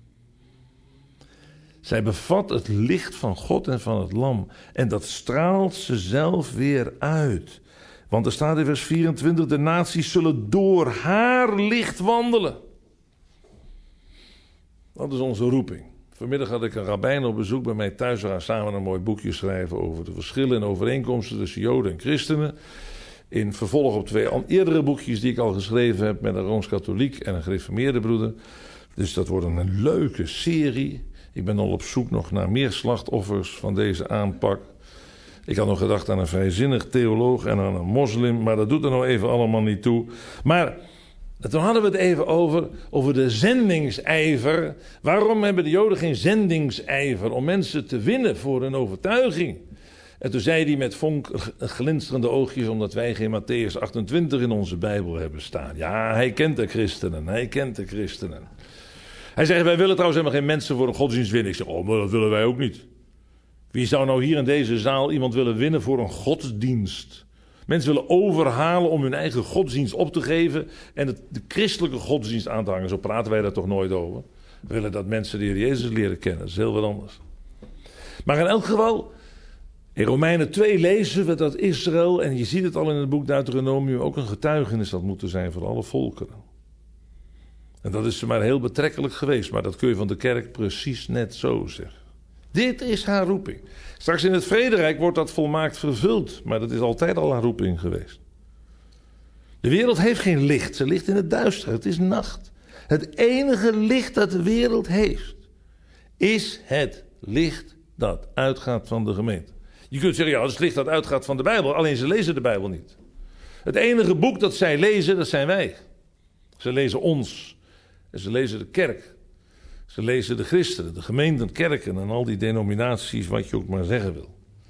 Zij bevat het licht van God en van het lam. En dat straalt ze zelf weer uit. Want er staat in vers 24. De naties zullen door haar licht wandelen. Dat is onze roeping. Vanmiddag had ik een rabbijn op bezoek bij mij thuis. We gaan samen een mooi boekje schrijven over de verschillen en overeenkomsten tussen Joden en christenen. In vervolg op 2 eerdere boekjes die ik al geschreven heb met een Rooms-Katholiek en een gereformeerde broeder. Dus dat wordt een leuke serie. Ik ben al op zoek nog naar meer slachtoffers van deze aanpak. Ik had nog gedacht aan een vrijzinnig theoloog en aan een moslim, maar dat doet er nou even allemaal niet toe. Maar toen hadden we het even over de zendingsijver. Waarom hebben de Joden geen zendingsijver om mensen te winnen voor hun overtuiging? En toen zei hij met glinsterende oogjes, omdat wij geen Matthäus 28 in onze Bijbel hebben staan. Ja, hij kent de christenen, hij kent de christenen. Hij zegt, wij willen trouwens helemaal geen mensen voor een godsdienst winnen. Ik zeg, oh, maar dat willen wij ook niet. Wie zou nou hier in deze zaal iemand willen winnen voor een godsdienst? Mensen willen overhalen om hun eigen godsdienst op te geven en de christelijke godsdienst aan te hangen. Zo praten wij daar toch nooit over. We willen dat mensen de Heer Jezus leren kennen. Dat is heel wat anders. Maar in elk geval, in Romeinen 2 lezen we dat Israël, en je ziet het al in het boek Deuteronomium, ook een getuigenis had moeten zijn voor alle volkeren. En dat is maar heel betrekkelijk geweest, maar dat kun je van de kerk precies net zo zeggen. Dit is haar roeping. Straks in het vrederijk wordt dat volmaakt vervuld, maar dat is altijd al haar roeping geweest. De wereld heeft geen licht, ze ligt in het duister, het is nacht. Het enige licht dat de wereld heeft, is het licht dat uitgaat van de gemeente. Je kunt zeggen, ja, dat is het licht dat uitgaat van de Bijbel, alleen ze lezen de Bijbel niet. Het enige boek dat zij lezen, dat zijn wij. Ze lezen ons. En ze lezen de kerk. Ze lezen de christenen, de gemeenten, kerken en al die denominaties, wat je ook maar zeggen wil.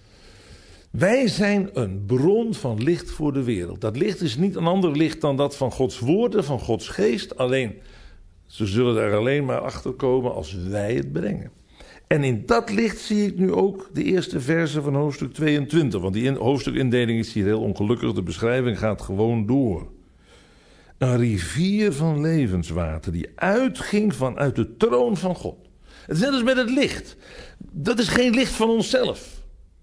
Wij zijn een bron van licht voor de wereld. Dat licht is niet een ander licht dan dat van Gods woorden, van Gods geest. Alleen, ze zullen er alleen maar achter komen als wij het brengen. En in dat licht zie ik nu ook de eerste verse van hoofdstuk 22. Want die hoofdstukindeling is hier heel ongelukkig. De beschrijving gaat gewoon door. Een rivier van levenswater die uitging vanuit de troon van God. Het is net als met het licht. Dat is geen licht van onszelf.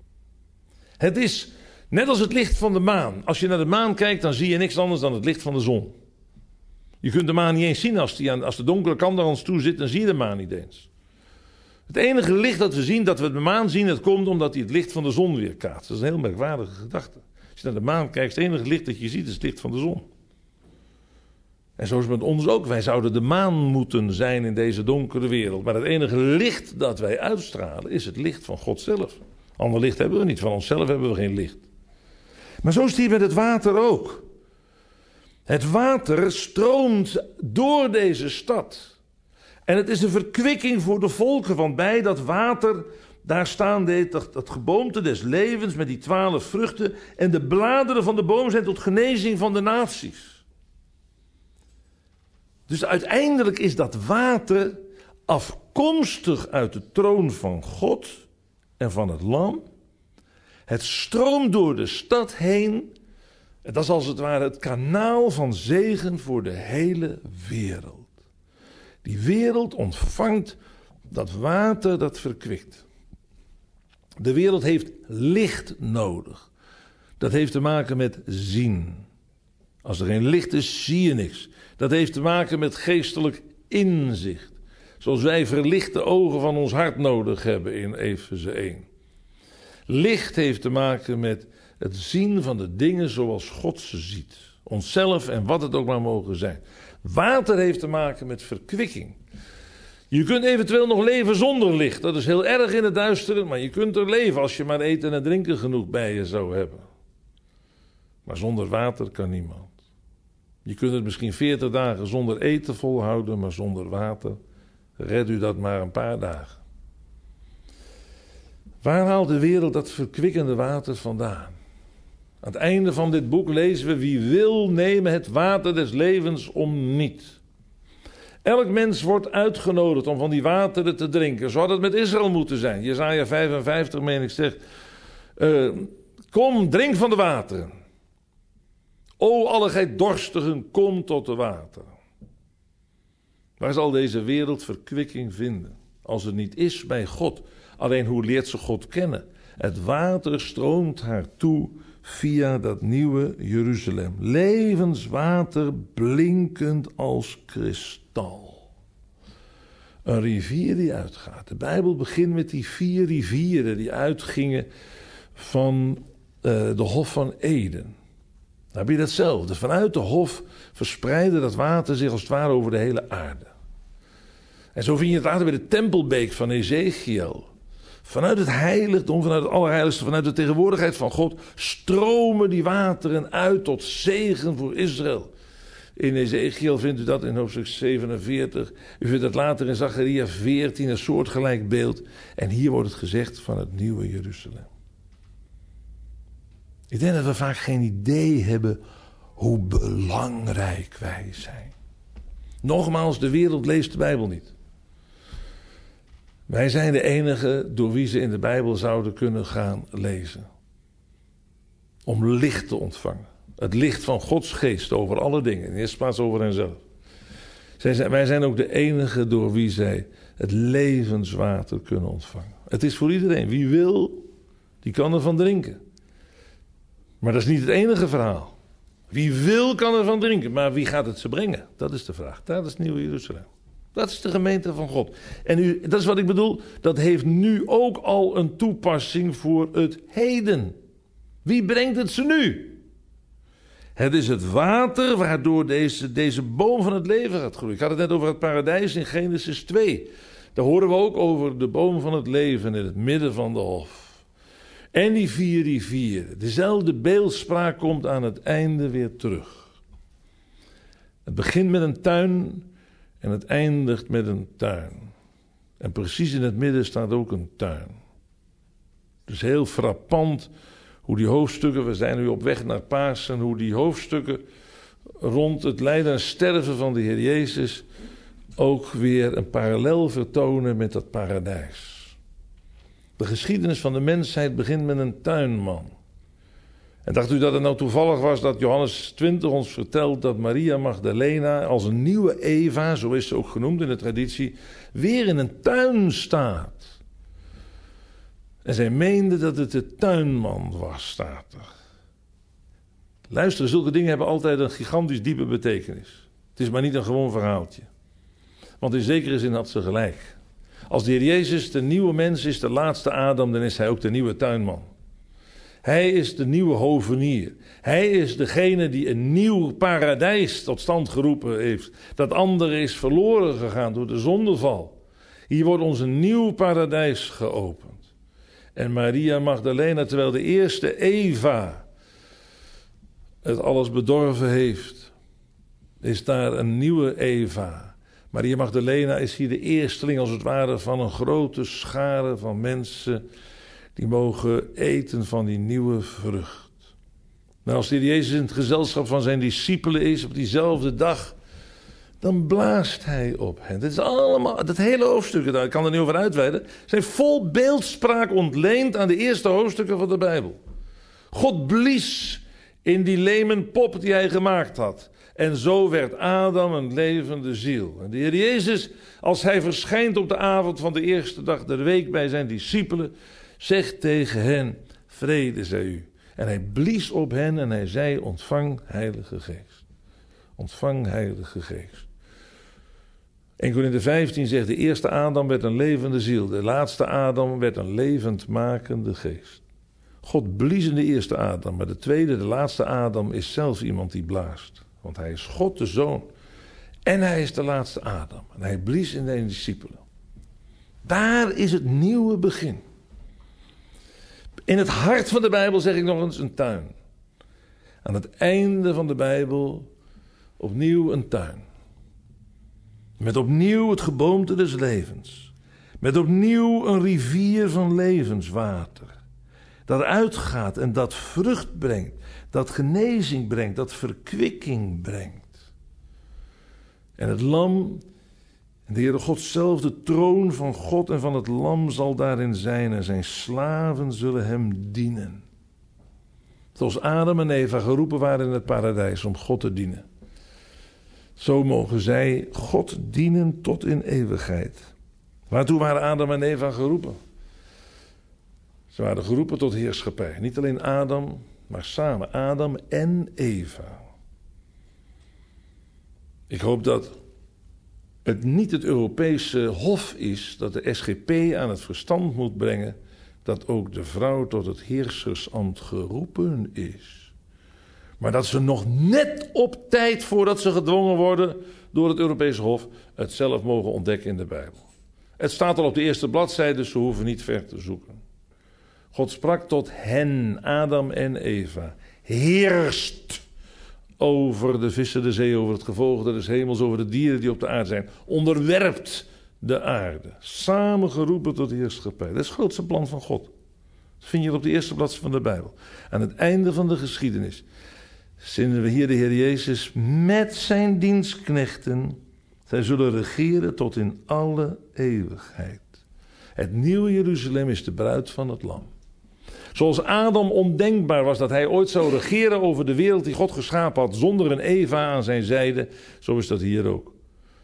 Het is net als het licht van de maan. Als je naar de maan kijkt, dan zie je niks anders dan het licht van de zon. Je kunt de maan niet eens zien. Als de donkere kant naar ons toe zit, dan zie je de maan niet eens. Het enige licht dat we zien, dat we de maan zien, het komt omdat hij het licht van de zon weerkaatst. Dat is een heel merkwaardige gedachte. Als je naar de maan kijkt, het enige licht dat je ziet is het licht van de zon. En zo is het met ons ook. Wij zouden de maan moeten zijn in deze donkere wereld. Maar het enige licht dat wij uitstralen is het licht van God zelf. Ander licht hebben we niet. Van onszelf hebben we geen licht. Maar zo is het hier met het water ook. Het water stroomt door deze stad. En het is een verkwikking voor de volken. Want bij dat water, daar staan dat geboomte des levens met die 12 vruchten. En de bladeren van de boom zijn tot genezing van de naties. Dus uiteindelijk is dat water afkomstig uit de troon van God en van het Lam. Het stroomt door de stad heen. En dat is als het ware het kanaal van zegen voor de hele wereld. Die wereld ontvangt dat water dat verkwikt. De wereld heeft licht nodig. Dat heeft te maken met zien. Als er geen licht is, zie je niks. Dat heeft te maken met geestelijk inzicht. Zoals wij verlichte ogen van ons hart nodig hebben in Efeze 1. Licht heeft te maken met het zien van de dingen zoals God ze ziet. Onszelf en wat het ook maar mogen zijn. Water heeft te maken met verkwikking. Je kunt eventueel nog leven zonder licht. Dat is heel erg in het duisteren, maar je kunt er leven als je maar eten en drinken genoeg bij je zou hebben. Maar zonder water kan niemand. Je kunt het misschien 40 dagen zonder eten volhouden, maar zonder water red u dat maar een paar dagen. Waar haalt de wereld dat verkwikkende water vandaan? Aan het einde van dit boek lezen we: wie wil nemen het water des levens om niet. Elk mens wordt uitgenodigd om van die wateren te drinken. Zo had het met Israël moeten zijn. Jesaja 55, meen ik, zegt: kom, drink van de wateren. O, alle gij dorstigen, kom tot de wateren. Waar zal deze wereld verkwikking vinden? Als het niet is bij God. Alleen hoe leert ze God kennen? Het water stroomt haar toe via dat nieuwe Jeruzalem. Levenswater blinkend als kristal. Een rivier die uitgaat. De Bijbel begint met die 4 rivieren die uitgingen van de Hof van Eden. Dan heb je datzelfde. Vanuit de hof verspreidde dat water zich als het ware over de hele aarde. En zo vind je het later bij de tempelbeek van Ezekiel. Vanuit het heiligdom, vanuit het allerheiligste, vanuit de tegenwoordigheid van God stromen die wateren uit tot zegen voor Israël. In Ezekiel vindt u dat in hoofdstuk 47. U vindt het later in Zacharia 14 een soortgelijk beeld. En hier wordt het gezegd van het nieuwe Jeruzalem. Ik denk dat we vaak geen idee hebben hoe belangrijk wij zijn. Nogmaals, de wereld leest de Bijbel niet. Wij zijn de enige door wie ze in de Bijbel zouden kunnen gaan lezen. Om licht te ontvangen. Het licht van Gods geest over alle dingen. In de eerste plaats over henzelf. Wij zijn ook de enige door wie zij het levenswater kunnen ontvangen. Het is voor iedereen. Wie wil, die kan ervan drinken. Maar dat is niet het enige verhaal. Wie wil, kan ervan drinken. Maar wie gaat het ze brengen? Dat is de vraag. Dat is Nieuw Jeruzalem. Dat is de gemeente van God. En dat is wat ik bedoel. Dat heeft nu ook al een toepassing voor het heden. Wie brengt het ze nu? Het is het water waardoor deze boom van het leven gaat groeien. Ik had het net over het paradijs in Genesis 2. Daar horen we ook over de boom van het leven in het midden van de hof. En die 4 rivieren. Dezelfde beeldspraak komt aan het einde weer terug. Het begint met een tuin en het eindigt met een tuin. En precies in het midden staat ook een tuin. Dus heel frappant hoe die hoofdstukken, we zijn nu op weg naar Pasen, hoe die hoofdstukken rond het lijden en sterven van de Heer Jezus ook weer een parallel vertonen met dat paradijs. De geschiedenis van de mensheid begint met een tuinman. En dacht u dat het nou toevallig was dat Johannes 20 ons vertelt dat Maria Magdalena als een nieuwe Eva, zo is ze ook genoemd in de traditie, weer in een tuin staat. En zij meende dat het de tuinman was, staat er. Luister, zulke dingen hebben altijd een gigantisch diepe betekenis. Het is maar niet een gewoon verhaaltje. Want in zekere zin had ze gelijk. Als de Heer Jezus de nieuwe mens is, de laatste Adam, dan is hij ook de nieuwe tuinman. Hij is de nieuwe hovenier. Hij is degene die een nieuw paradijs tot stand geroepen heeft. Dat andere is verloren gegaan door de zondeval. Hier wordt ons een nieuw paradijs geopend. En Maria Magdalena, terwijl de eerste Eva het alles bedorven heeft, is daar een nieuwe Eva. Maria Magdalena is hier de eersteling als het ware van een grote schare van mensen die mogen eten van die nieuwe vrucht. Nou, als de Heer Jezus in het gezelschap van zijn discipelen is op diezelfde dag, dan blaast hij op hen. Dit is allemaal, dat hele hoofdstuk, daar kan er niet over uitweiden, zijn vol beeldspraak ontleend aan de eerste hoofdstukken van de Bijbel. God blies in die lemen pop die hij gemaakt had. En zo werd Adam een levende ziel. En de Heer Jezus, als hij verschijnt op de avond van de eerste dag der week bij zijn discipelen, zegt tegen hen, vrede zij u. En hij blies op hen en hij zei, ontvang Heilige Geest. Ontvang Heilige Geest. 1 Korinthe 15 zegt, de eerste Adam werd een levende ziel. De laatste Adam werd een levendmakende geest. God blies in de eerste Adam, maar de tweede, de laatste Adam is zelf iemand die blaast. Want hij is God de Zoon. En hij is de laatste Adam. En hij blies in de discipelen. Daar is het nieuwe begin. In het hart van de Bijbel zeg ik nog eens een tuin. Aan het einde van de Bijbel opnieuw een tuin. Met opnieuw het geboomte des levens. Met opnieuw een rivier van levenswater. Dat uitgaat en dat vrucht brengt. Dat genezing brengt. Dat verkwikking brengt. En het lam, en de Heere God zelf, de troon van God en van het lam zal daarin zijn. En zijn slaven zullen hem dienen. Zoals Adam en Eva geroepen waren in het paradijs om God te dienen. Zo mogen zij God dienen tot in eeuwigheid. Waartoe waren Adam en Eva geroepen? Ze waren geroepen tot heerschappij. Niet alleen Adam, maar samen Adam en Eva. Ik hoop dat het niet het Europese hof is dat de SGP aan het verstand moet brengen dat ook de vrouw tot het heersersambt geroepen is. Maar dat ze nog net op tijd voordat ze gedwongen worden door het Europese hof het zelf mogen ontdekken in de Bijbel. Het staat al op de eerste bladzijde, dus ze hoeven niet ver te zoeken. God sprak tot hen, Adam en Eva. Heerst over de vissen de zee, over het gevogelte des hemels, over de dieren die op de aarde zijn. Onderwerpt de aarde. Samen geroepen tot heerschappij. Dat is het grootste plan van God. Dat vind je op de eerste bladzijde van de Bijbel. Aan het einde van de geschiedenis vinden we hier de Heer Jezus met zijn dienstknechten. Zij zullen regeren tot in alle eeuwigheid. Het nieuwe Jeruzalem is de bruid van het lam. Zoals Adam ondenkbaar was dat hij ooit zou regeren over de wereld die God geschapen had zonder een Eva aan zijn zijde, zo is dat hier ook.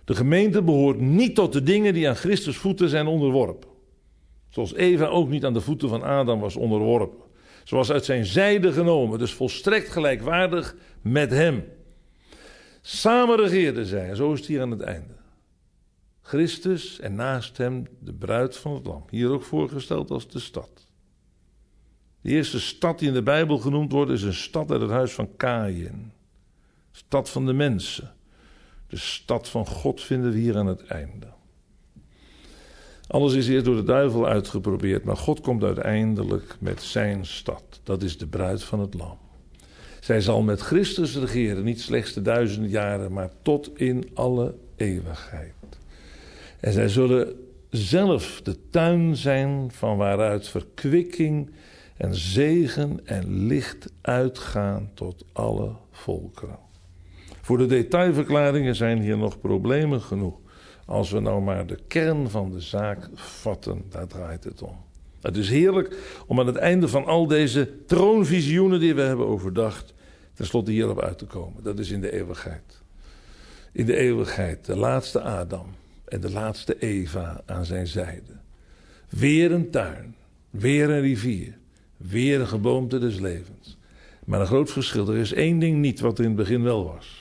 De gemeente behoort niet tot de dingen die aan Christus voeten zijn onderworpen. Zoals Eva ook niet aan de voeten van Adam was onderworpen. Ze was uit zijn zijde genomen, dus volstrekt gelijkwaardig met hem. Samen regeerden zij, en zo is het hier aan het einde. Christus en naast hem de bruid van het lam. Hier ook voorgesteld als de stad. De eerste stad die in de Bijbel genoemd wordt is een stad uit het huis van Kaïn. Stad van de mensen. De stad van God vinden we hier aan het einde. Alles is eerst door de duivel uitgeprobeerd, maar God komt uiteindelijk met zijn stad. Dat is de bruid van het lam. Zij zal met Christus regeren, niet slechts de 1000 jaren, maar tot in alle eeuwigheid. En zij zullen zelf de tuin zijn van waaruit verkwikking en zegen en licht uitgaan tot alle volkeren. Voor de detailverklaringen zijn hier nog problemen genoeg. Als we nou maar de kern van de zaak vatten, daar draait het om. Het is heerlijk om aan het einde van al deze troonvisioenen die we hebben overdacht, tenslotte hierop uit te komen. Dat is in de eeuwigheid. In de eeuwigheid, de laatste Adam en de laatste Eva aan zijn zijde. Weer een tuin, weer een rivier, weer een geboomte des levens. Maar een groot verschil, er is één ding niet wat er in het begin wel was.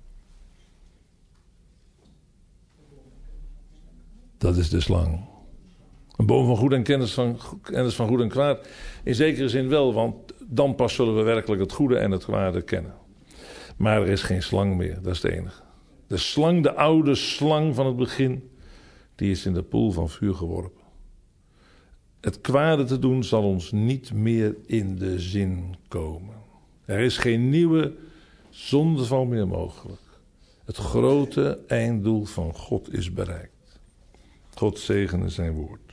Dat is de slang. Een boom van goed en kennis van goed en kwaad. In zekere zin wel, want dan pas zullen we werkelijk het goede en het kwade kennen. Maar er is geen slang meer, dat is het enige. De slang, de oude slang van het begin, die is in de poel van vuur geworpen. Het kwade te doen zal ons niet meer in de zin komen. Er is geen nieuwe zondeval meer mogelijk. Het grote einddoel van God is bereikt. God zegene zijn woord.